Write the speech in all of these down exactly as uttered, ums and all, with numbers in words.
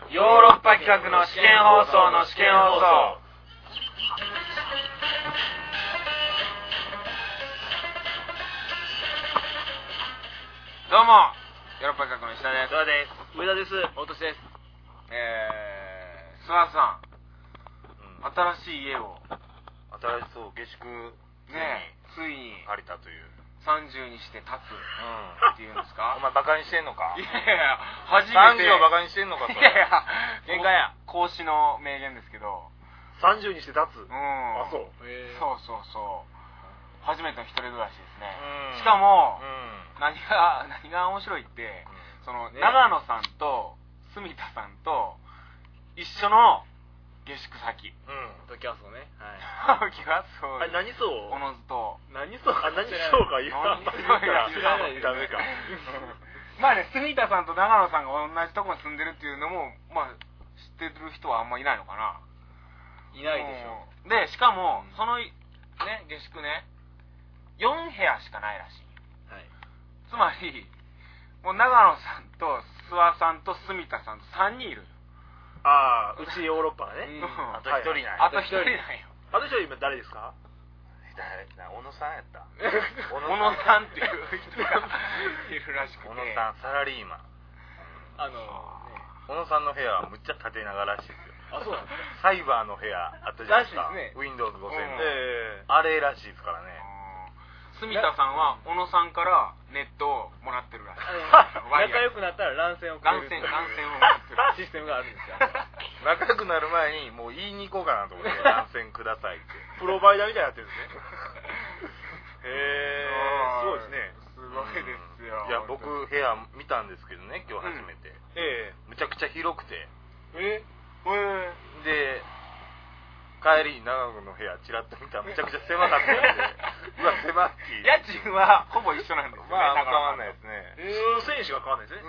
ヨーロッパ企画の試験放送の試験放送。どうもヨーロッパ企画の石田です。 澤です。 上田です。 大俊です。 えー、諏訪さん、うん、新しい家を新しそう下宿ねついに借りたというさんじゅうにして立つ、うん、っていうんですか。 お前バカにしてんのか。 いやいや初めてさんじゅうをバカにしてんのか。それいやいや限界や孔子の名言ですけど、 さんじゅうにして立つ。 うん、 あ、そう。 そうそうそう初めての一人暮らしですね、 うん、 しかも、 うん、 何が何が面白いって、うん、その、ね、長野さんと住田さんと一緒の下宿先。 うん。トキワ荘ね。 はい。トキワ荘。 あれ何荘？ おのずと。 何荘？あ、何荘か言うな。 知らない。 ダメか。 まあね、住田さんと長野さんが同じとこに住んでるっていうのも、まあ知ってる人はあんまいないのかな。 いないでしょ。 うん、で、しかも、うん、そのね下宿ね、よん部屋しかないらしい。 はい。 つまり、もう長野さんと諏訪さんと住田さんとさんにんいる。 ああ、うちヨーロッパね。 うん、 あとひとりなんや。 あとひとりなんよ。 あとひとり今誰ですか？ 誰な、小野さんやった。 小野さんっていう人がいるらしくて。 小野さん、サラリーマン。 あのね、小野さんの部屋はむっちゃ縦長らしいですよ。 あ、そうなんですか。 サイバーの部屋あったじゃないですか。 ね、 ウィンドウズごせんの、 えー、あれらしいですからね。 住田さんは小野さんからネットをもらってるらしい。 仲良くなったら乱線をくれる。 乱線、乱線をもらってるシステムがあるんですよ。 仲良くなる前にもう言いに行こうかなと思って乱線くださいって。 プロバイダーみたいになってるんですね。へー、すごいですね。 すごいですよ。 いや、僕部屋見たんですけどね、今日初めて。 うん、ええむちゃくちゃ広くて。 ええで、帰り長野の部屋ちらっと見たらむちゃくちゃ狭かったんで、うわ狭い。 家賃はほぼ一緒なんですよね。 まあ変わんないですね。 数千円しか変わんないですね。 うん。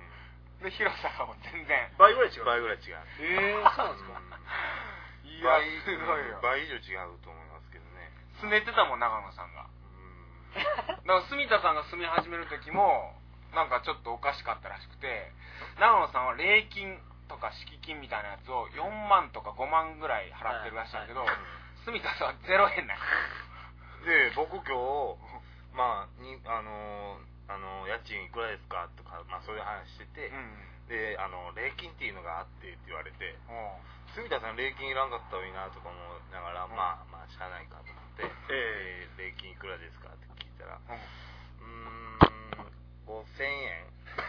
で広さがもう全然倍ぐらい違う。 倍ぐらい違う。 えー、そうなんですか。 いやすごいよ。 倍以上違うと思いますけどね。 住めてたもん長野さんが。だから住田さんが住み始める時もなんかちょっとおかしかったらしくて、長野さんは礼金とか敷金みたいなやつをよんまんとかごまんぐらい払ってるらしいんだけど、住田さんはゼロえんなんで、僕今日まあにあのあの家賃いくらですかとか、まあそういう話してて、うん、であの礼金っていうのがあってって言われて、住田さん礼金いらんかったらいいなとか思いながら、うん、まあまあしゃあないかと思って、えー、礼金いくらですかって聞いたら、うん、うーんごせんえん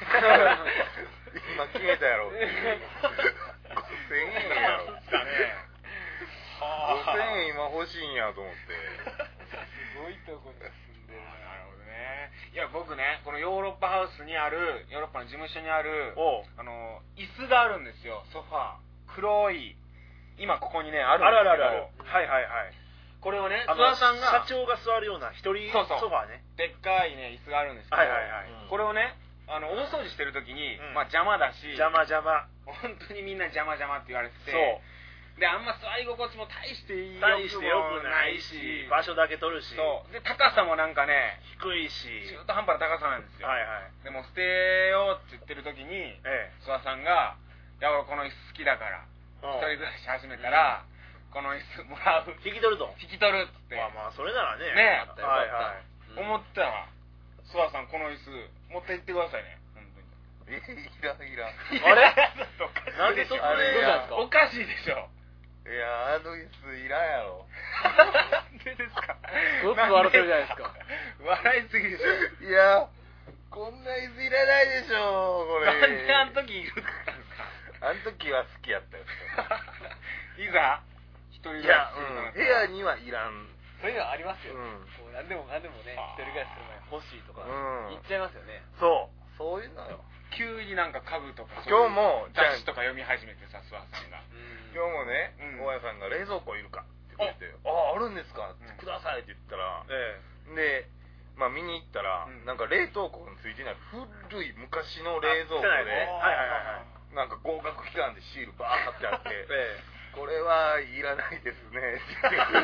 今決めたやろっていうごせんえんやろってごせんえん今欲しいんやと思ってすごいとこに住んでるな。なるほどね。いや僕ね、このヨーロッパハウスにあるヨーロッパの事務所にあるあの椅子があるんですよ。ソファー黒い今ここにねあるんですけど、 あるあるあるはいはいはい。 これをね、諏訪さんが社長が座るような一人ソファーね、 でっかいね椅子があるんですけど、 はいはいはい、 うん、これをねあの大掃除してる時に、うん、まあ邪魔だし、 邪魔邪魔本当にみんな邪魔邪魔って言われてて、 そうであんま座り心地も大していい大してよくないし、場所だけ取るし、 そうで高さもなんかね低いし中途半端な高さなんですよ。 はいはい。 でも捨てようって言ってる時に、ええ、諏訪さんが「いや俺この椅子好きだから一人暮らし始めたら、うん、この椅子もらう、 引き取ると引き取る」っつって、 まあまあそれならねねよかったよかった、はいはい、 思ったら諏訪さんこの椅子持って行ってくださいね。 えいらいらあれなんでそこでおかしいでしょ。 いやあの椅子いらんやろ。 なんでですか。 すごく笑ってるじゃないですか。 笑いすぎでしょ。 いやこんな椅子いらないでしょこれ。 なんであの時いるんですか。 あの時は好きやったよ。 いざ一人暮らしするの、 うん、部屋にはいらん。 そういうのありますよ、うん、こう何でも何でもね一人暮らしする前に欲しいとか、うん、言っちゃいますよね。 そうそういうのよ。 急になんか家具とか今日も雑誌とか読み始めてさ、諏訪さんが、 うん、今日もね、大家さんが冷蔵庫いるかって言って「あああるんですか、うん、ください」って言ったら、ええ、でまあ見に行ったら、うん、なんか冷凍庫についてない古い昔の冷蔵庫で、はいはいはい、なんか合格期間でシールバーってあって、ええ、これはいらないですねって言って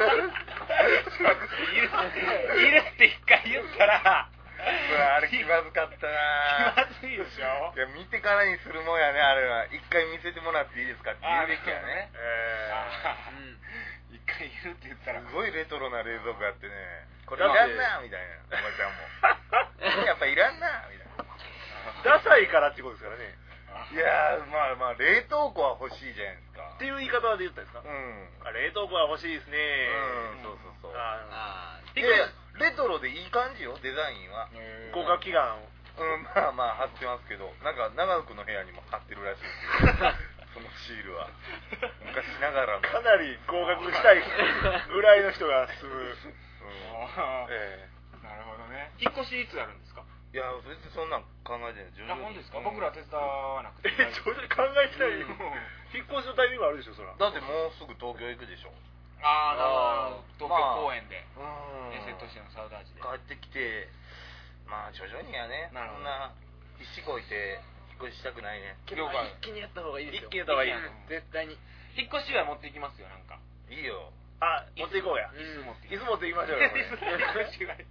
いるって一回言ったらあれ気まずかったな。 気まずいでしょ。 いや見てからにするもんやねあれは。一回見せてもらっていいですかって言うべきやね。 えー、一回言うって言ったらすごいレトロな冷蔵庫やってね、これいらんなみたいな、おばちゃんもやっぱいらんなみたいな。 ダサいからってことですからね。 いやー、まあまあ冷凍庫は欲しいじゃないですかっていう言い方で言ったんですか。 うん、 あ、冷凍庫は欲しいですね。 うん、そうそうそう。 あいやレトロでいい感じよ、デザインは。 合格祈願。 うん、まあまあ貼ってますけど、なんか長くの部屋にも貼ってるらしいですけどそのシールは昔ながらのかなり合格したいぐらいの人が住む、うん、 えー、なるほどね。引っ越しいつやるんですか。 いや別にそんなん考えてない。徐々に。 あ、本当ですか。僕ら手伝わなくて。 え、徐々に考えてないよ。引っ越しのタイミングあるでしょ、そら。 だってもうすぐ東京行くでしょ。 ああ、なるほど。東京公演で、 まあ、 衛星都市のサウダージで帰ってきて、まあ徐々にやね。 なるほど。 そんな必死こいて引っ越ししたくないね。 了解。一気にやった方がいいですよ。 一気にやった方がいい。 絶対に。 引っ越しは持っていきますよ、なんか。 いいよ。 あ、持っていこうや。 椅子持って椅子持っていきましょうよ。 椅子持っていきましょう。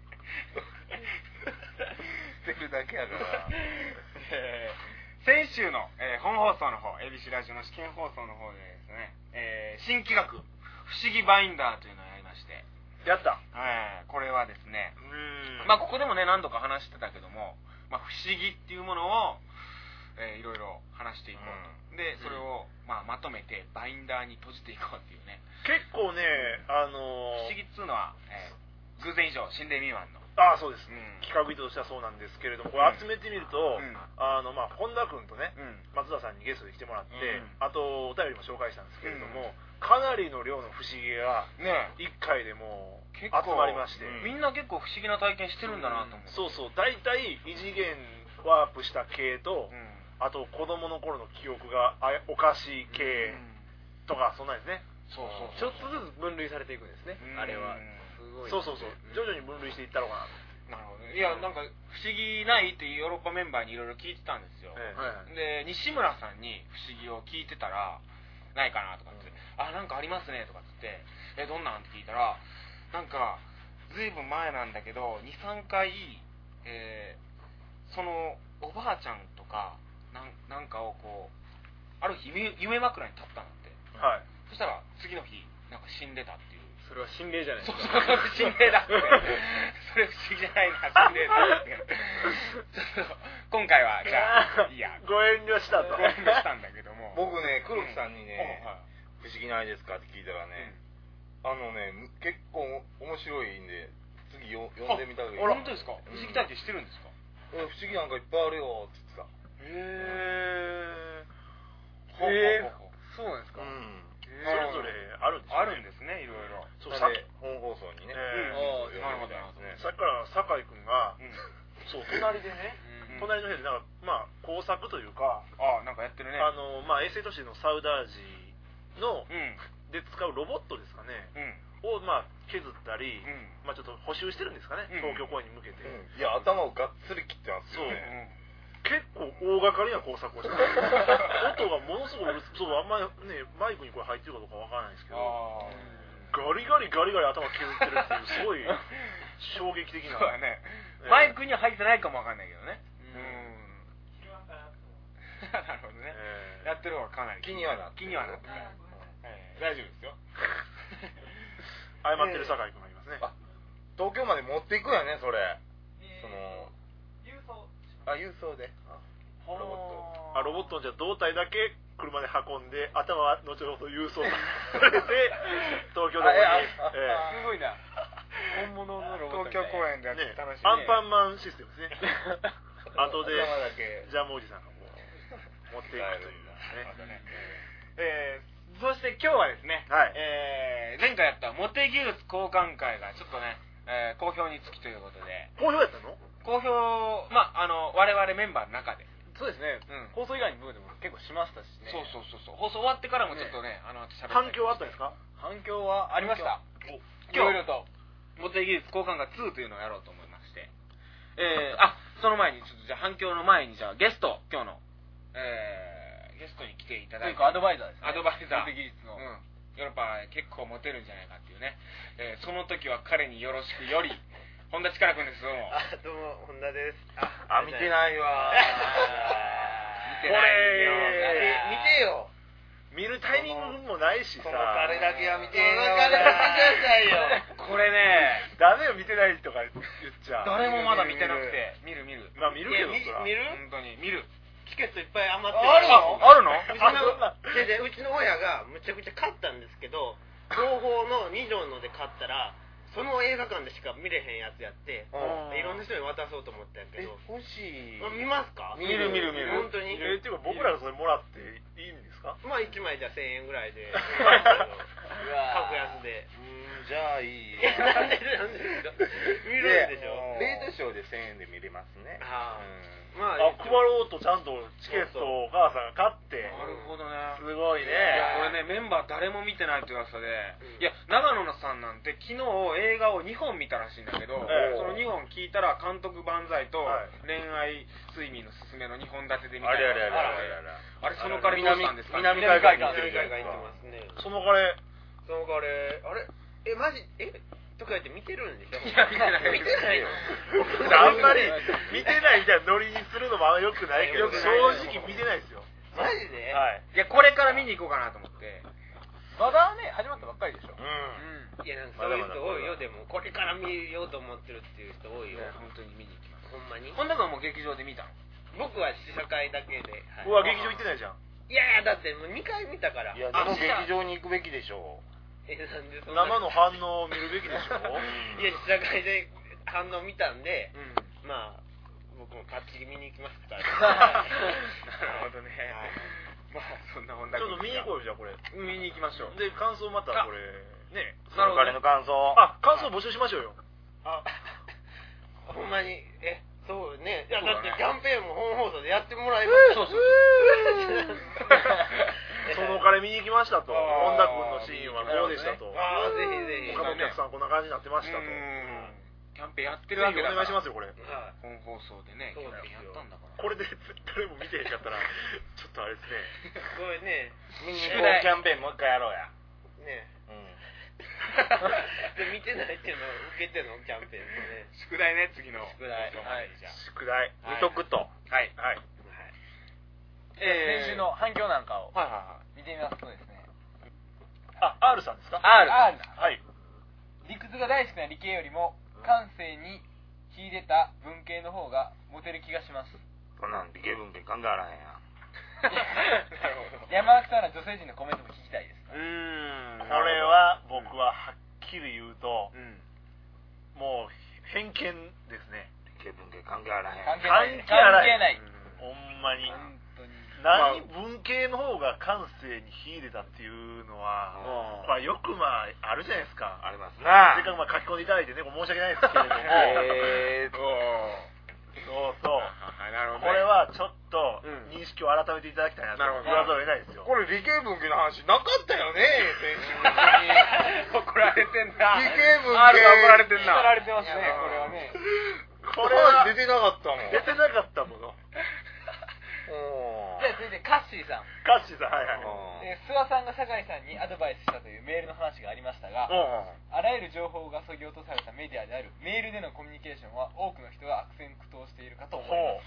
捨てるだけやから。 えー、先週の、えー、本放送の方、エビシラジオの試験放送の方でですね、えー、新企画、不思議バインダーというのをやりまして、 やった。 えー、これはですね、 うーん、 まあここでもね何度か話してたけども、まあ、不思議っていうものを、えー、いろいろ話していこうと、うん、でそれを、まあ、まとめてバインダーに閉じていこうっていうね。 結構ね、あのー、 不思議っつうのは、えー、偶然以上心霊未満の、 ああそうです、 うん、 企画意図としてはそうなんですけれども、これ集めてみると、うん、あのまあ本田君とね、うん、松田さんにゲストで来てもらって、うん、あとお便りも紹介したんですけれども、うん、かなりの量の不思議がいっかいでもう集まりまして、 うん、みんな結構不思議な体験してるんだなと思って、うん、 そうそう、大体異次元ワープした系と、うん、あと子供の頃の記憶がおかしい系とか、そんなんですね。 そうそうそう、ちょっとずつ分類されていくんですね、あれは。すごい、 そうそうそう、徐々に分類していったのかな。なるほどね。いや、なんか不思議ないってヨーロッパメンバーにいろいろ聞いてたんですよ、ええ、で西村さんに不思議を聞いてたらないかなとかって、うん、あ、なんかありますねとかって言って、え、どんなんって聞いたら、なんかずいぶん前なんだけど にさんかい、えー、そのおばあちゃんとかなん、なんかをこうある日夢、夢枕に立ったんだって、 はい、 そしたら次の日なんか死んでたっていう。 それは心霊じゃないですか。 そうそう、心霊だってそれ不思議じゃないな、心霊だってちょっと今回はじゃあいいや、 ご遠慮したと。 ご遠慮したんだけども、 僕ね、黒木さんにね、 うん、はい、 不思議ないですかって聞いたらね、うん、あのね、結構面白いんで次よ読んでみたらいい。 本当ですか。不思議体験してるんですか。 うん、不思議なんかいっぱいあるよって言ってた。 へーへー、そうなんですか。 うん、それぞれあるんですね。 あるんですね、いろいろ。 そう、さ本放送にね。 えー、なるほどね。 さっきから酒井君が、うん、そう隣でね、 うん、 隣の部屋でなんかまあ工作というか、 あ、なんかやってるね。 あのまあ衛星都市のサウダージの、うん、で使うロボットですかね、うん、をまあ削ったり、うん、まあちょっと補修してるんですかね、うん、東京公演に向けて、 うん、いや頭をがっつり切ってますよね。 結構大掛かりな工作をして音がものすごい、そう、あんまりねマイクにこれ入ってるかどうかわからないんですけど、ガリガリガリガリ頭削ってるっていうすごい衝撃的な。 そうだね、えー、マイクには入ってないかもわかんないけどね。うん、なるほどね、えー、やってる方がかなり気にはなって気にはなって、えー、大丈夫ですよ。 謝ってる酒井君がいますね。 あ、東京まで持っていくんやね、それ。そのあ、郵送でロボット。 あ、ロボットのじゃ胴体だけ車で運んで、頭は後ほど郵送されて東京で、 えー、すごいな。本物のロボット東京公演でやって楽しい、 ね、アンパンマンシステムですね。後でジャムおじさんがこう持っていくというね。 えー、そして今日はですね、 はい、 えー、前回やったモテ技術交換会がちょっとね、えー、好評につきということで。 好評やったの？ 好評、まあ、あの我々メンバーの中で、 そうですね、うん、放送以外の部分でも結構しましたしね。 そうそうそうそう、放送終わってからもちょっとね、ね、あの喋った反響あったんですか？ 反響はありました。いろいろとモテ技術交換会ツーというのをやろうと思いまして、えー、あ、その前にちょっとじゃあ反響の前にじゃあゲスト、今日の、えー、ゲストに来ていただいて、 アドバイザーですね。 アドバイザー、 モテ技術の、うん、 ヨーロッパ結構モテるんじゃないかっていうね、えー、その時は彼によろしくより本田力君です。どうも。 あ、どうも本田です。 あ、見てないわ。 見てないよ。 見てニングもないしさ、 その彼だけは見てその彼だけくださいよ。 これね、 ダメよ見てないとか言っちゃう。 誰もまだ見てなくて、見る見る。 まあ見るけどさ。見る？ 本当に見る。 チケットいっぱい余ってる。 あるの？あるの？ うちのででうちの親がむちゃくちゃ買ったんですけど、東宝のに条ので買ったら。その映画館でしか見れへんやつやって、いろんな人に渡そうと思ったんやけど、 欲しい。 見ますか？ 見る見る見る。 本当に。 えっていうか僕らがそれもらっていいんですか？ まあいちまいじゃせんえんぐらいで格安で。 うんじゃあいい。 なんでなんで見るんでしょ。 レイトショーでせんえんで見れますね。 ああ、まあ配ろうとちゃんとチケットをお母さんが買って。 なるほどね。 すごいね。 いやこれねメンバー誰も見てないって噂で、いや長野さんなんて昨日映画をにほん見たらしいんだけど、そのにほん聞いたら監督万歳と恋愛睡眠のすすめのにほん立てで見たいな。 あれあれあれあれあれその彼どうしたんですか？ 南海岸に行ってるじゃないですか。 その彼その彼あれえマジえとか言って見てるんでしょ？ いや見てない見てないよ。 あんまり見てないみたいなノリにするのもあんま良くないけど、正直見てないですよ。 マジで？ はい。 いやこれから見に行こうかなと思って。 まだね始まったばっかりでしょ。 うん。 いやなんかそういう人多いよ。でもこれから見ようと思ってるっていう人多いよ。 本当に見に行きます。 ほんまに？ 本田君はもう劇場で見たの？ 僕は試写会だけで。 うわ劇場行ってないじゃん。 いやいやだってもうにかい見たから。 いやでも劇場に行くべきでしょう。 えなんでそん生なの反応を見るべきでしょ。 いや試写会で反応見たんで、まあ僕もかっちり見に行きますから。 なるほどね。まあそんな本田君。 ちょっと見に行こうよじゃあこれ。 見に行きましょう。 で感想またこれね。 その彼の感想。 あ感想募集しましょうよ。 あほんまにえそうね。いやだってキャンペーンも本放送でやってもらいます。 そうそう。 その彼見に行きましたと。本田君のシーンはこうでしたと。 ああぜひぜひ。 他のお客さんこんな感じになってましたと。 キャンペーンやってるわけだから。 お願いしますよこれ。 本放送でねキャンペーンやったんだから。 これで誰も見てへんかったらちょっとあれですね。 これね見に行こうキャンペーンもう一回やろうや。 ね。 うん。 で見てないっていうのを受けてのキャンペーンですね。 宿題ね次の宿題。はい。 宿題見とくと。 はいはい。 え先週の反響なんかをはいはいはい見てみますとですね。 あ R さんですか？ R。 はい。 理屈が大好きな理系よりも感性に秀でた文系の方がモテる気がします。 そんなん理系文系考えられへんやん。 山脇さんら女性陣のコメントも聞きたいです。 うーん。 これは僕ははっきり言うと、 うん、 もう偏見ですね。 理系文系関係あらへん。 関係ない。 関係あらへん。ない。 ほんまに。 本当に。 何、文系の方が感性に秀でたっていうのは、まあよくまああるじゃないですか。 ありますな。 せっかくまあ書き込んでいただいてね、申し訳ないですけれども。 えーと。 そうそう。 なるほどね、 これはちょっと認識を改めていただきたいなと言わざるを得ないですよ。 これ理系文系の話なかったよね、先週に。 怒られてんな。 理系文系。 あるが怒られてんな。 怒られてますね、これはね。 これは出てなかったもん。 出てなかったもの。 じゃあ続いてカッシーさん。 カッシーさん、はいはい。 えー、諏訪さんが酒井さんにアドバイスしたというメールの話がありましたが、あらゆる情報が削ぎ落とされたメディアであるメールでのコミュニケーションは多くの人が悪戦苦闘しているかと思います。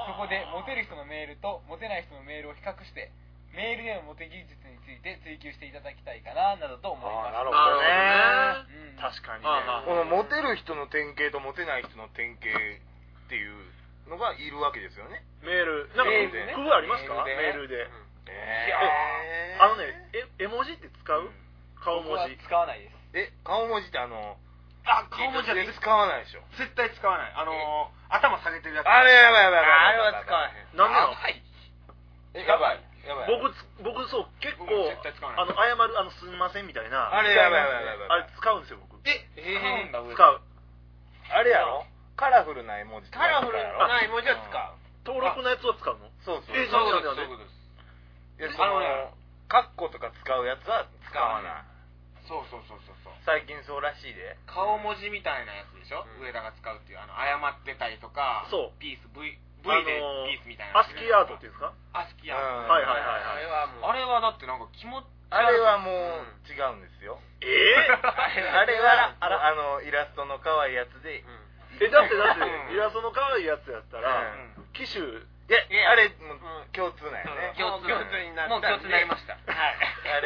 そこでモテる人のメールとモテない人のメールを比較してメールでのモテ技術について追求していただきたいかななどと思います。 なるほどね、 うん、 確かにね。 このモテる人の典型とモテない人の典型っていうのがいるわけですよね。 メールなんか工夫ありますか？メールで。 えー、あのねえ絵文字って使う？顔文字使わないです。 え顔文字ってあのあ顔文字は使わないでしょ。 絶対使わない。あの頭下げてるやつ。 あれやばいやばいやばい。 あれは使わへん。 なんでなの？ やばいやばい。 僕僕そう結構あの謝るあのすみませんみたいな。 あれやばいやばいやばい。 あれ使うんですよ僕。 え使うんだ。 使う。 あれやろ？カラフルな絵文字。 カラフルな絵文字は使う。 登録のやつは使うの？ そうそう。 え、そういうことです。 いや、あのね、カッコとか使うやつは使わない。 そうそうそうそうそう。 最近そうらしいで。 顔文字みたいなやつでしょ？上田が使うっていうあの謝ってたりとか、 そう。 ピース V V でピースみたいな。 アスキーアートっていうんですか？ アスキーアート。はいはいはいはい。 あれはだってなんか気持ちあれはもう違うんですよ。 ええ？ あれはあのイラストの可愛いやつで。 え、だってだってイラストの可愛いやつやったら機種いやあれもう共通なんよね。 共通になった。もう共通になりました。 はい。あれ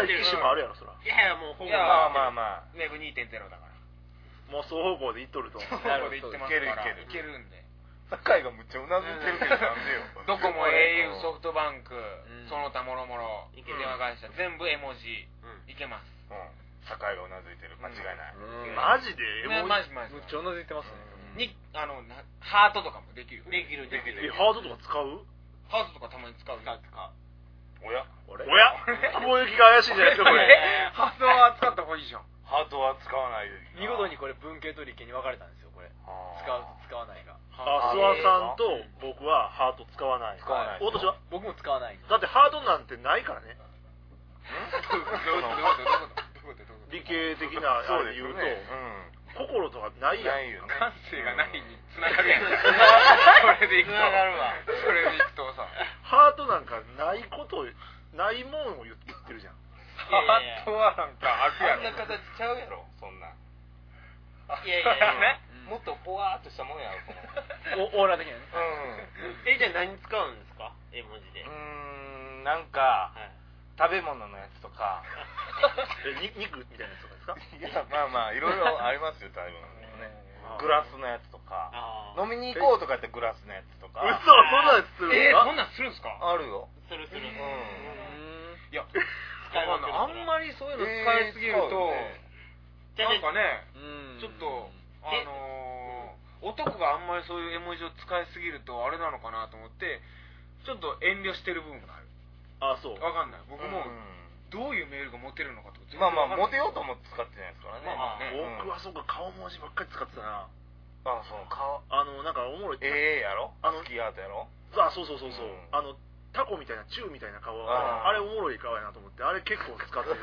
機種もあるやろそら。 いやいやもうほぼまあまあまあウェブ にてんゼロ だからもう双方向でいっとると。 双方向で言ってますからいけるいけるいけるんで酒井がむっちゃうなずいてるけどなんでよドコモ エーユー ソフトバンクその他もろもろ電話会社全部絵文字いけます。 酒井がうなずいてる間違いない。 マジでマジマジむっちゃうなずいてますね。 にあのハートとかもできるできるできる。 えハートとか使う？ ハートとかたまに使う使う使う。 おやおや雲行きが怪しいじゃないですかこれ。 ハートは使った方がいいじゃん。 ハートは使わないで見事にこれ文系と理系に分かれたんですよこれ。使うと使わないが。 あ、諏訪さんと僕はハート使わない。 使わない。 大年は？ 僕も使わない。 だってハートなんてないからね。 どういうことどういうことどういうこと理系的なあれで言うと、心とかないやん。 ないよね。 感性がないにつながるやん。それでいくと。 つながるわ。 それでいくとさ。 ハートなんかないことないもんを言ってるじゃん。 ハートはなんかあるやあんな形ちゃうやろそんな。 いやいやいやもっとポワーっとしたもんやろこの。 オーラ的にはね。 うん。えじゃあ何使うんですか？絵文字で。 うーんなんか食べ物のやつとか。 え肉みたいなやつとかですか？ いやまあまあいろいろありますよ食べ物ね。グラスのやつとか。飲みに行こうとかってグラスのやつとか。 嘘そんなやつするんですか？ えそんなんするんすか？ あるよ。 するする。 うん。 いやあんまりそういうの使いすぎるとなんかねちょっとあの男があんまりそういう絵文字を使いすぎるとあれなのかなと思ってちょっと遠慮してる部分がある。 あそうわかんない僕もどういうメールが持てるのかとかまあまあモテようと思って使ってないですからね。 まあまあね僕はそうか顔文字ばっかり使ってたな。 あそう顔あのなんかおもろいええやろあのスキーアートやろあそうそうそうそうあのタコみたいなチューみたいな顔あれおもろい顔やなと思ってあれ結構使ってる。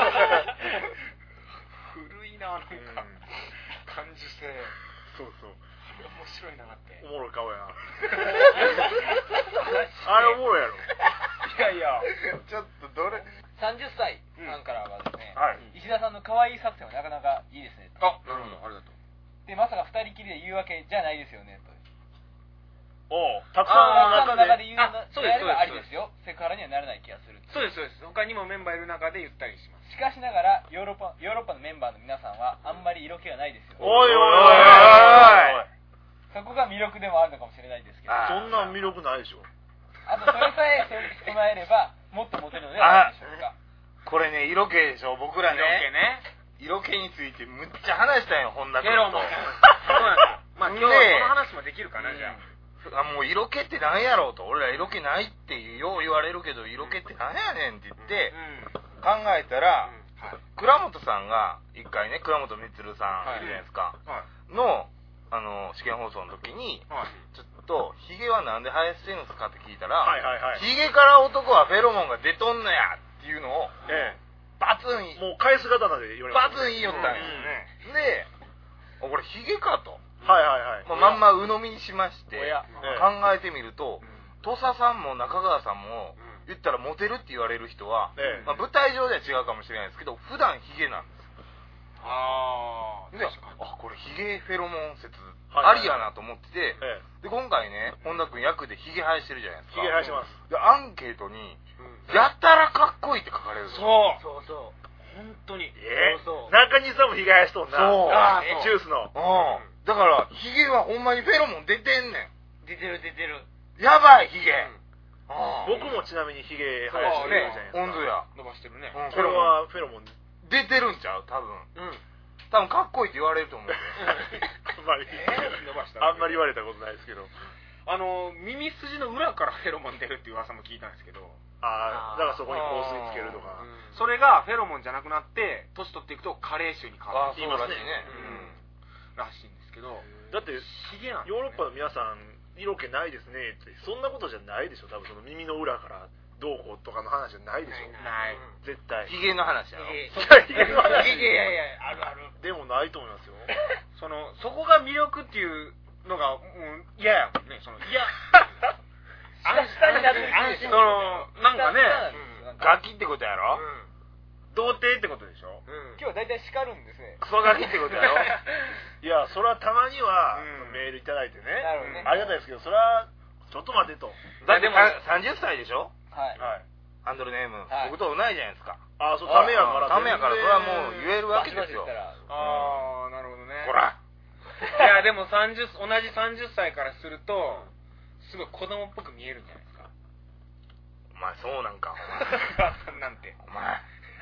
古いななんか感受性。 そうそうあれ面白いなっておもろい顔やな。あれおもろいやろ。 いやいやちょっとどれさんじゅっさいさんからはですね、 はい石田さんの可愛い作戦はなかなかいいですね。 あなるほどありがとう。 でまさかふたりきりで言うわけじゃないですよねと。 おたくさんの中で言うのであればありですよ。セクハラにはならない気がする。 そうですそうです他にもメンバーいる中で言ったりします。 しかしながらヨーロッパヨーロッパのメンバーの皆さんはあんまり色気がないですよ。 おいおいおいおいそこが魅力でもあるのかもしれないですけど。 そんな魅力ないでしょ。 あとそれさえ備えればもっとモテるのではないでしょうか。 これね色気でしょ僕らね色気についてむっちゃ話したんよ本田君と。 フェロモンそうなんだ。まあ今日はその話もできるかなじゃあ。 あもう色気ってなんやろうと俺ら色気ないっていうよう言われるけど色気ってなんやねんって言って考えたら倉本さんが一回ね倉本充さんいるじゃないですかのあの試験放送の時にちょっとヒゲはなんで生やしてるんですかって聞いたらヒゲから男はフェロモンが出とんのやっていうのをバツンもう返す刀で言われまバツン言いよったんよでこれヒゲかとはいはいはい、 まあ、まんま鵜呑みにしまして考えてみると土佐さんも中川さんも言ったらモテるって言われる人は、ええまあ、舞台上では違うかもしれないですけど普段ヒゲなんです。 あであこれヒゲフェロモン説ありやなと思ってて、ええ、で今回ね本田君役でヒゲ生やしてるじゃないですか。 ヒゲ生やしてます。 でアンケートに、うん、やたらかっこいいって書かれる。 そうそうそう本当にえー、 そうそう中西さんもヒゲ生やしとんな。 そうあージュースのうんだからヒゲはほんまにフェロモン出てんねん。 出てる出てるやばいヒゲ、 うん、僕もちなみにヒゲ生やしてるじゃないですか。 本当や伸ばしてるね、 うん、これはフェロモン出てるんちゃう多分うん多分かっこいいって言われると思うよあんまり、えー、伸ばしたあんまり言われたことないですけどあの耳筋の裏からフェロモン出るっていう噂も聞いたんですけどああだからそこに香水つけるとか、 うん、それがフェロモンじゃなくなって年取っていくと加齢臭に変わるって言いますね、 うん、らしいんですけどだってヨーロッパの皆さん色気ないですねってそんなことじゃないでしょ多分その耳の裏からどうこうとかの話じゃないでしょない絶対ヒゲの話やろヒゲの話いやいやあるあるでもないと思いますよそのそこが魅力っていうのがもう嫌やもんねその嫌下になって安心そのなんかねガキってことやろ、 うん童貞ってことでしょ、 うん、今日は大体叱るんですねクソガキってことやろいやそれはたまにはメールいただいてね、うん、ありがたいですけどそれはちょっと待てとだってもさんじゅっさいでしょはい、 はい、 ハンドルネーム、はい、僕と同じじゃないですか。 ああ、そう、ためやから。 ためやから、それはもう言えるわけですよ。 ああ、なるほどね。 ほら。 いや、でもさんじゅう、同じさんじゅっさいからすると、すごい子供っぽく見えるんじゃないですか。 お前、そうなんか、 お前。なんて。 お前。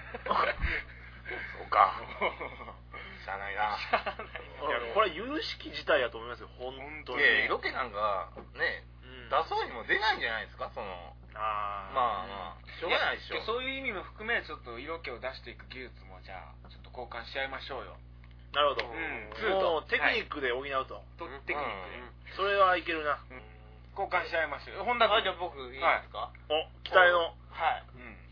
そうか。しゃあないな。 いや、これ有識自体やと思いますよ、本当に。 いや、色気なんか、ね、出そうにも出ないんじゃないですか、その。 あまあまあ、しょうがないでしょ。 そういう意味も含め、ちょっと色気を出していく技術も、じゃあ、ちょっと交換しちゃいましょうよ。 なるほど。 うん。 もうテクニックで補うと。 テクニックで。 それはいけるな。 交換しちゃいましょう。本田君。 じゃあ僕いいですか？ お、期待の。 はい。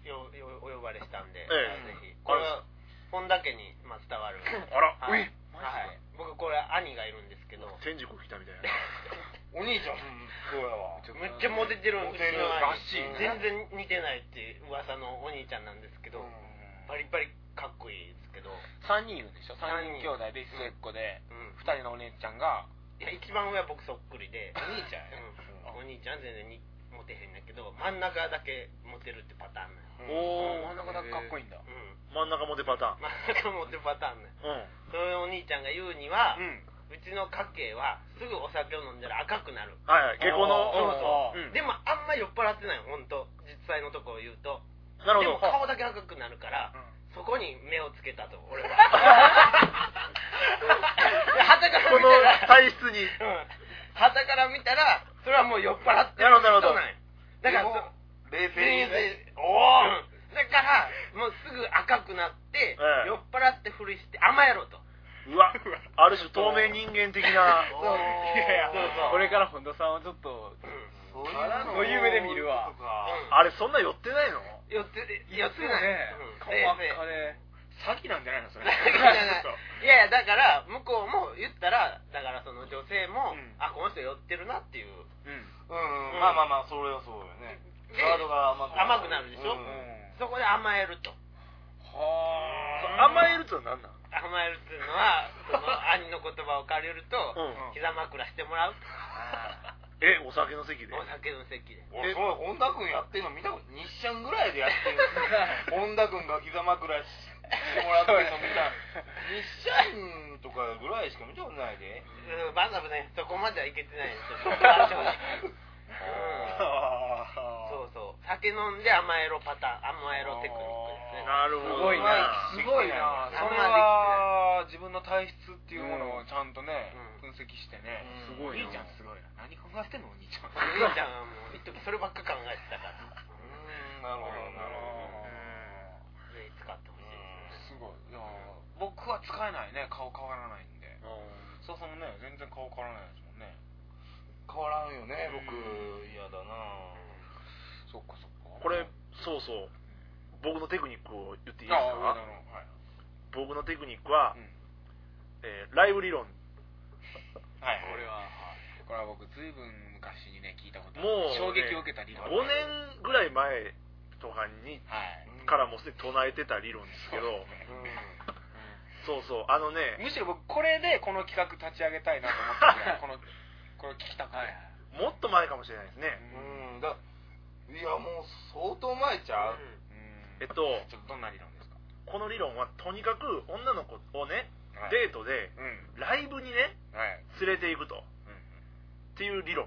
よ、よ、お呼ばれしたんで、 ぜひ。これは、本田家に伝わる。 あら、 はい。僕これ兄がいるんですけど。 天竺来たみたいな。 お兄ちゃん、そうやわ。めっちゃモテてるんですよ。らしい。全然似てないって噂のお兄ちゃんなんですけど、バリバリかっこいいですけど。 さんにんいるんでしょ？ さん 人兄弟で末っ子で、ふたりのお姉ちゃんが、 いや、一番上は僕そっくりで、お兄ちゃんお兄ちゃん全然モテへんだけど、真ん中だけモテるってパターンなの。 おお、真ん中だけかっこいいんだ。 真ん中モテパターン。 真ん中モテパターンね。そのお兄ちゃんが言うには、うちの家系はすぐお酒を飲んだら赤くなる。 はいはい、下校の。 そうそう。でもあんま酔っ払ってないの、本当実際のところを言うと。 なるほど。 でも顔だけ赤くなるから、そこに目をつけたと、俺は。旗からこの体質に。 旗から見たら、それはもう酔っ払ってる人なん。だから、 冷静に。 おおだから、もうすぐ赤くなって、酔っ払ってふりして甘えろと。 うわ、ある種透明人間的な。 そう。いやいや、これから本田さんをちょっと、そういう目で見るわ。 あれ、そんな寄ってないの？ 寄って、寄ってない。 顔真っ赤で。詐欺なんじゃないのそれ。いやいや、だから、向こうも言ったら、だからその女性も、あ、この人寄ってるなっていう。 うん。まあまあまあ、それはそうよね。ガードが甘くなる。 甘くなるでしょ？そこで甘えると。 はあ。甘えるってのは何なん？ 甘えるっていうのは、その兄の言葉を借りると、膝枕してもらう。 え、お酒の席で？ お酒の席で。 俺、そう本田君やってるの見たこと、日シャンぐらいでやってる。本田君が膝枕してもらってるの見た。日シャンとかぐらいしか見たことないで。 うん、バナブね、そこまではいけてないんですよ。そうそう。酒飲んで甘えろパターン、甘えろテクニックですね。 なるほど。 すごいな。すごいな。それは自分の体質っていうものをちゃんとね、分析してね。すごい。お兄ちゃんすごいな。何考えてんのお兄ちゃん。 お兄ちゃんはもう一時そればっか考えてたから。 うん、なるほどなるほど。 ぜひ使ってほしいですね。すごい。いや僕は使えないね。顔変わらないんで。そうそうね、全然顔変わらないですもんね。 変わらんよね、僕。嫌だな。 そっかそっか。 これ、そうそう。僕のテクニックを言っていいですか？はい、僕のテクニックは、うん、えー、ライブ理論。 はい、これは、これは僕ずいぶん昔にね聞いたことある。もう、ね、衝撃を受けた理論。 ごねんぐらい前とかに、はい、からもうすでに唱えてた理論ですけど、そうそう、あのね、 むしろ僕これでこの企画立ち上げたいなと思ったんで、このこれ聞きたくない。 もっと前かもしれないですね。 うん、だいやもう相当前ちゃう。 えっと、 ちょっとどんな理論ですか？ この理論はとにかく女の子をね、はい、デートで、うん、ライブにね、はい、連れていくと、うん、っていう理論。うん、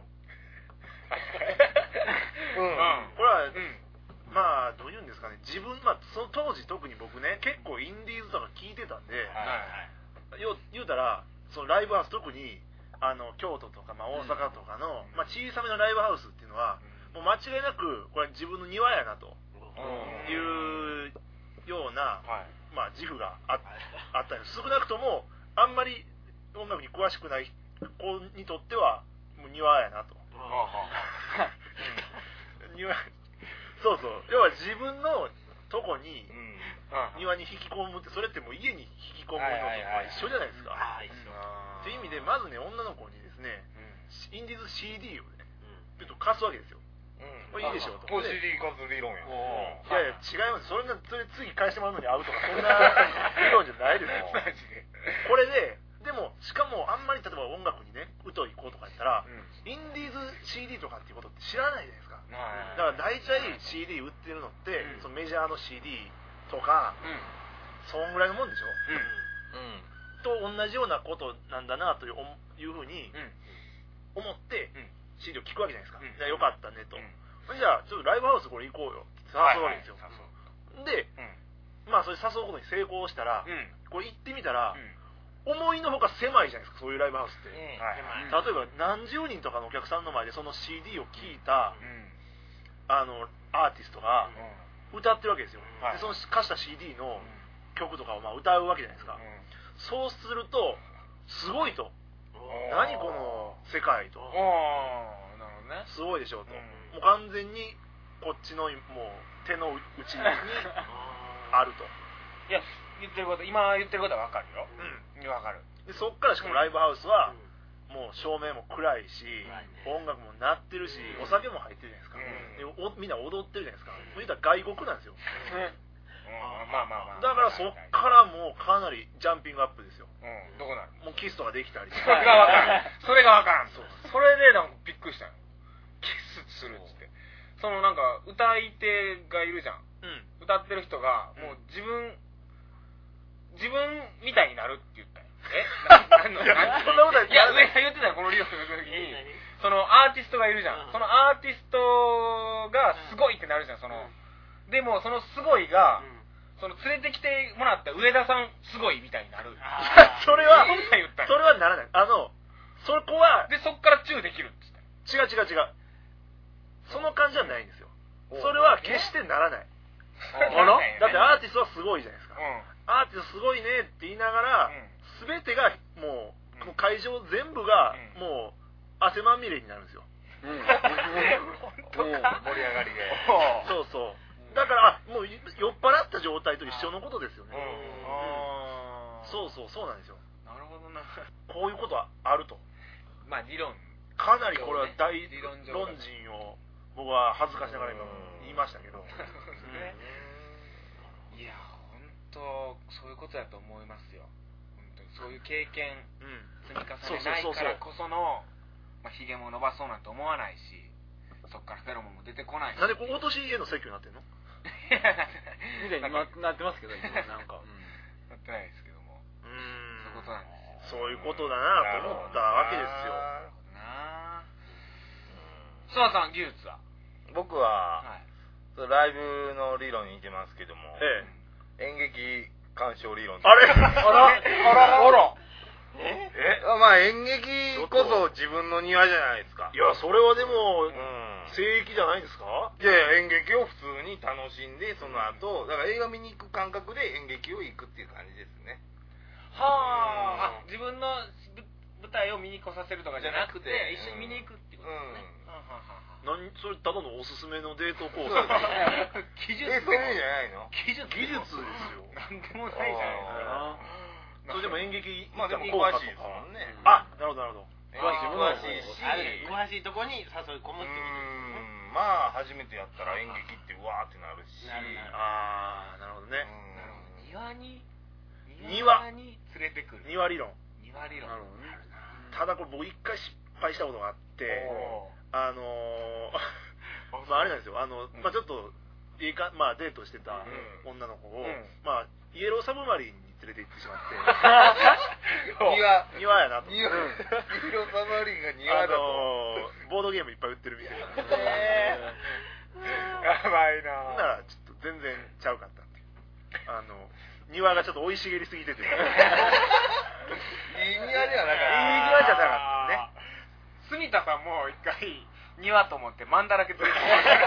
これは、うん、まあどういうんですかね、自分、まあその当時特に僕ね、結構インディーズとか聞いてたんで、はい、よ言うたらそのライブハウス、特にあの京都とか、まあ、大阪とかの、うん、まあ、小さめのライブハウスっていうのは、うん、もう間違いなくこれ自分の庭やなというような、はい、まあ、自負が あ, あったり、少なくともあんまり音楽に詳しくない子にとってはもう庭やなと。庭そうそう、要は自分のとこに、うん、庭に引き込むって、それってもう家に引き込むのと一緒じゃないですか。という意味で、まずね、女の子にですね、うん、インディーズ シーディー をね、ちょっと貸すわけですよ。うん、これいいでしょうと。 もう シーディー 貸す理論や。 いやいや、違います。それな、それ次返してもらうのに合うとか、そんな理論じゃないですよ。これで、でも、しかもあんまり例えば音楽にね、疎い子とかやったら、うん、インディーズシーディー とかっていうことって知らないじゃないですか。だから大体 シーディー 売ってるのって、うん、そのメジャーの シーディー とか、うん、そんぐらいのもんでしょ、うんうん、と同じようなことなんだなというふうに思って、うん、シーディー を聞くわけじゃないですか、うん、じゃあよかったねと、うん、じゃあちょっとライブハウスこれ行こうよって誘うわけですよ、はいはい、で、うん、まあそれ誘うことに成功したら、うん、これ行ってみたら、うん、思いのほか狭いじゃないですか、そういうライブハウスって、うん、例えば何十人とかのお客さんの前でその シーディー を聴いた、うん、あのアーティストが歌ってるわけですよ、うん、でその貸した シーディー の曲とかをまあ歌うわけじゃないですか、うん、そうするとすごいと、何この世界と、 なるほどね、 すごいでしょうと、うん、もう完全にこっちのもう手の内にあるといや言ってること今言ってることは分かるよ、うん、分かる。 でそっからしかもライブハウスは、うん、もう照明も暗いし、うん、音楽も鳴ってるし、うん、お酒も入ってるじゃないですか、うん、でみんな踊ってるじゃないですか、そういったら外国なんですよ、うんまあまあまあ、 だからそっからもうかなりジャンピングアップですよ、 うん、どこなのもうキスとかできたりそれが分からんそれが分からんそうそれでなんかびっくりしたよ、キスするっつって、そのなんか歌い手がいるじゃん、うん、歌ってる人がもう自分自分みたいになるって言ったよえなななそんなこといや上が言ってたよこの理論の時にそのアーティストがいるじゃん、うん、そのアーティストがすごいってなるじゃん、その、うん、でもそのすごいが、うんその連れてきてもらった上田さんすごいみたいになるそれはそれはならない、あのそこはでそっからチューできるっつって違う違う違うその感じはないんですよ、それは決してならないだってアーティストはすごいじゃないですか、うん、アーティストすごいねって言いながら、うん、全てがもう、うん、会場全部がもう汗まみれになるんですよ、うん、 盛り上がりでそうそうだからもう酔っ払った状態と一緒のことですよね、うんうん、そうそうそうなんですよ、 なるほどな、 こういうことはあると、 まあ理論かなりこれは大論人を僕は恥ずかしながら今言いましたけど、うん、 いや本当そういうことだと思いますよ、本当にそういう経験、うん、積み重ねないからこそのまあひげも伸ばそうなんて思わないし、そっからフェロモンも出てこないし、 なんでこう落とし家の説教になってんのみたいになってますけどなんか、うん、 なってないですけども、うーんそういうことなんですよ、 そういうことだなと思ったわけですよなあ。諏訪さん技術は僕は、はい、ライブの理論に似てますけども、ええ、演劇鑑賞理論あれあらあらあらええまあ演劇こそ自分の庭じゃないですか。 いやそれはでも、うん、聖域じゃないですか。 いやいや演劇を普通に楽しんでその後だから映画見に行く感覚で演劇を行くっていう感じですね。 はあ、自分の舞台を見に来させるとかじゃなくて一緒に見に行くっていうことですね、 うんうん、何それただのおすすめのデートコース技術えそういうんじゃないの技術技術ですよなんでもないじゃないですか。 それでも演劇まあでも詳しいですもんね。 あ、なるほどなるほど。 詳しいし詳しいとこに誘い込むってことですね。 まあ初めてやったら演劇ってうわーってなるし。 ああなるほどね。 庭に庭に連れてくる。 庭理論。 庭理論。 ただこれ僕一回失敗したことがあって、あのまああれなんですよ。あのまあちょっといいかまあデートしてた女の子をまあイエローサブマリンに連れて行ってしまって庭庭やなと、 庭イエローサブマリンが庭だと、あのー、ボードゲームいっぱい売ってるみたいな、 えー、やばいなならちょっと全然ちゃうかったっていうあの庭がちょっと生い茂りすぎてていい庭ではなかったいい庭じゃなかったね。 住田さんも一回庭と思ってマンだらけ連れて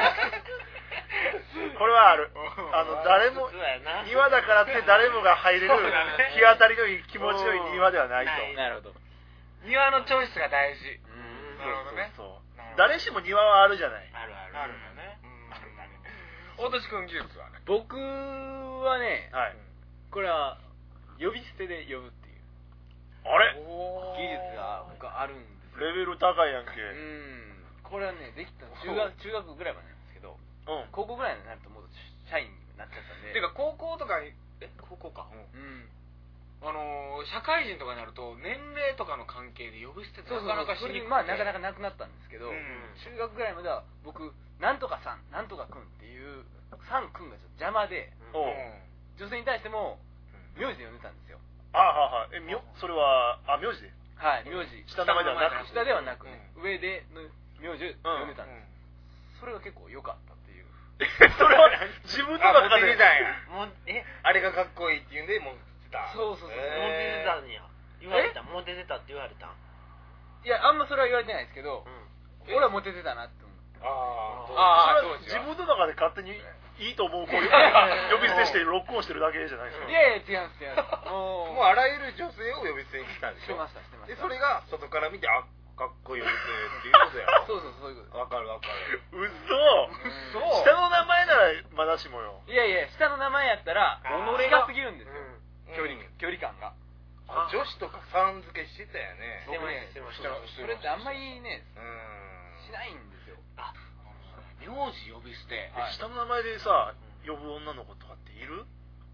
これはあるあの誰も庭だからって誰もが入れる日当たりのいい気持ちのいい庭ではないと。 なるほど、 庭のチョイスが大事。うんなるほどね。 そうそう誰しも庭はあるじゃない。 あるあるあるね。大年君技術はね。 僕はね、はい、これは呼び捨てで呼ぶっていうあれ技術が僕はあるんですよ。 レベル高いやんけ。 うんこれはねできた中学中学ぐらいまでなんですけど、うん、高校ぐらいになるともう社員になっちゃったんで。 てか高校とかえ高校か。 うん。 あの社会人とかになると年齢とかの関係で呼び捨てってなかなかしにくくて、 まあなかなかなくなったんですけど、うん、中学ぐらいまでは僕なんとかさんなんとかくんっていうさんくんがちょっと邪魔で、うん、女性に対しても名字で呼んでたんですよ。 ああ、はいはい。え、みょそれはあ名字で、 はい、名字下の名前ではなく下ではなくね、うん、上での名字で呼んでたんです、うん、それが結構良かったっていうそれは自分の中でモテてたんや。もうえあれがかっこいいって言うんでモテてた。 そうそうそう、 モテてたんや。言われた。モテてたって言われた。 いやあんまそれは言われてないですけど、うん、俺はモテてたなって思って。 ああ、自分の中で勝手にいいと思う子呼び捨てしてロックオンしてるだけじゃないですか。 いやいや違うんですよ。 もうあらゆる女性を呼び捨てにしたんでしょ。 してましたしてました。 でそれが外から見てあかっこいい呼び捨てっていうことやろ。 そうそうそういうこと。 わかるわかる。 うっそ。下の名前ならまだしもよ。 いやいや下の名前やったら己がすぎるんですよ。距離距離感が。 女子とかさん付けしてたよね。 してましたしてました。それってあんまりねしないんですよ。あ、 名字呼び捨て。 下の名前でさ呼ぶ女の子とかっている？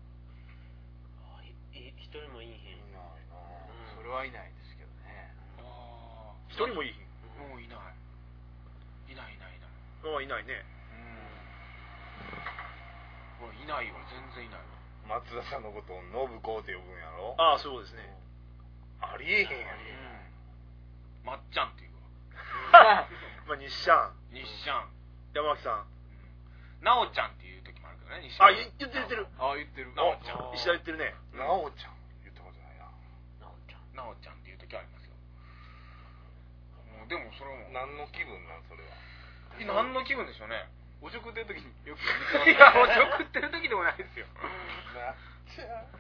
一人もいいへん。 いないな。 それはいないですけどね。 一人もいい？ もういない。いないいないいない。 もういないね。 うん。もういないわ、全然いないわ。 松田さんのことを信子って呼ぶんやろ。 ああ、そうですね。 ありえへんやん。 まっちゃんっていうわ。まあ、西ちゃん。 西ちゃん。 山脇さん。 なおちゃんっていう時もあるけどね、西あ、言ってる言ってる。 あ、言ってる。なおちゃん。 石田言ってるね。 なおちゃん。言ったことないな。 なおちゃん。なおちゃんっていう時ありますよ。でもそれも。 何の気分なんそれは。 何の気分でしょうね。おちょくってる時によくいやおちょくってる時でもないですよ。 なっちゃう。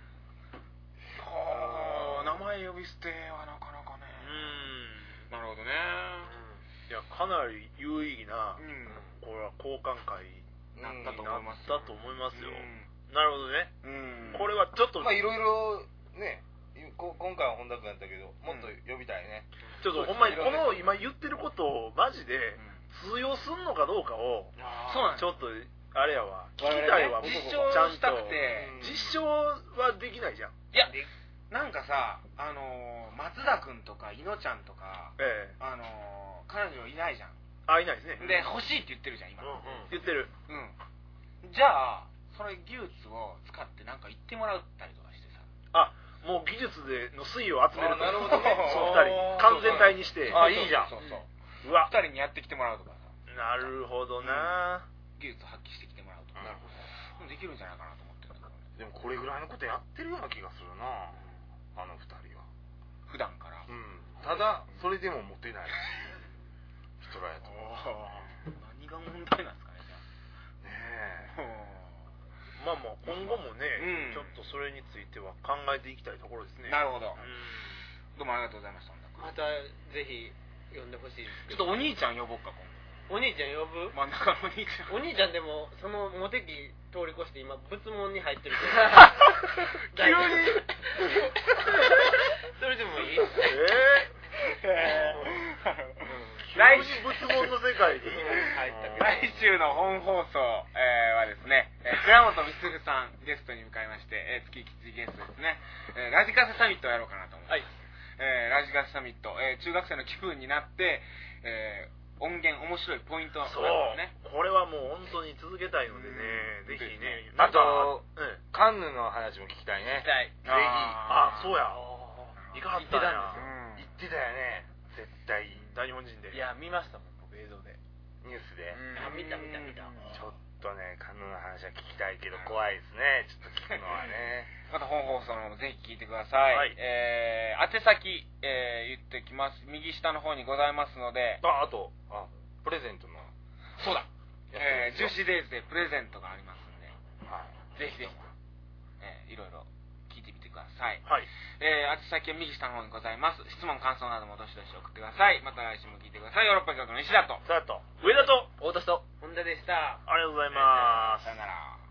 はあ、名前呼び捨てはなかなかね。うん。なるほどね。 いやかなり有意義な、うん、これは交換会なったと思います。 だと思いますよ。うん、なるほどね。うん、これはちょっとまあいろいろね。今回は本田君やったけどもっと呼びたいね。 ちょっとほんまにこの今言ってることをマジで。通用すんのかどうかをちょっとあれやわ聞きたいわ。 実証したくて実証はできないじゃん。 いやなんかさあの松田君とかいのちゃんとか、ええ、あの彼女いないじゃん。 あいないですね。 で欲しいって言ってるじゃん今、うんうん、 言ってる。 うんじゃあそれ技術を使ってなんか言ってもらったりとかしてさあもう技術での粋を集めると。なるほどね。そのふたり完全体にしてあいいじゃん。そうそううわふたりにやってきてもらうとかさ。 なるほどな、 うん、技術発揮してきてもらうとか。なるほどできるんじゃないかなと思ってるんだけどね。 でもこれぐらいのことやってるような気がするなあのふたりは普段から。 うんただそれでもモテない人らやと思う。 何が問題なんですかねじゃあ。 ねえまあまあ今後もね、うん、ちょっとそれについては考えていきたいところですね。 なるほど、うん、どうもありがとうございました。 またぜひ呼んでほしいですけど。ちょっとお兄ちゃん呼ぼうか今度。お兄ちゃん呼ぶ？ 真ん中のお兄ちゃん。 お兄ちゃんでもそのモテ期通り越して今仏門に入ってるけど急にそれでもいい？ えー、えー、来週仏門の世界に入ったけど来週の本放送、えー、はですね、えー、倉本充さんゲストに迎えまして、えー、月きついゲストですね、えー、ラジカセサミットをやろうかなと思います、はいえー、ラジカセサミット、えー、中学生の気分になって、えー、音源面白いポイントそうねこれはもう本当に続けたいのでね、ぜひね。 あと、うん、カンヌの話も聞きたいね。 聞きたい。 ぜひ。 あ、そうや。行かはったんや。 行ってたよね。絶対。 大日本人で。 いや見ましたもん僕映像で。 ニュースで。 あ見た見た見た。 ちょっとねカンヌの話は聞きたいけど怖いですね。ちょっと聞くのはね。 また本放送の方もぜひ聞いてください。はい、えー、宛先、えー、言ってきます。右下の方にございますので。 ああとあプレゼントの。 そうだ。えー、ジューシーデイズでプレゼントがありますんで、はい、ぜひぜひ、えー、いろいろ聞いてみてください。 はい。 えー、宛先は右下の方にございます。質問、感想などもどしどし送ってください。また来週も聞いてください。ヨーロッパ企画の石田と、 さあと、上田と、 太田と、 本田でした。 ありがとうございます。 さよなら。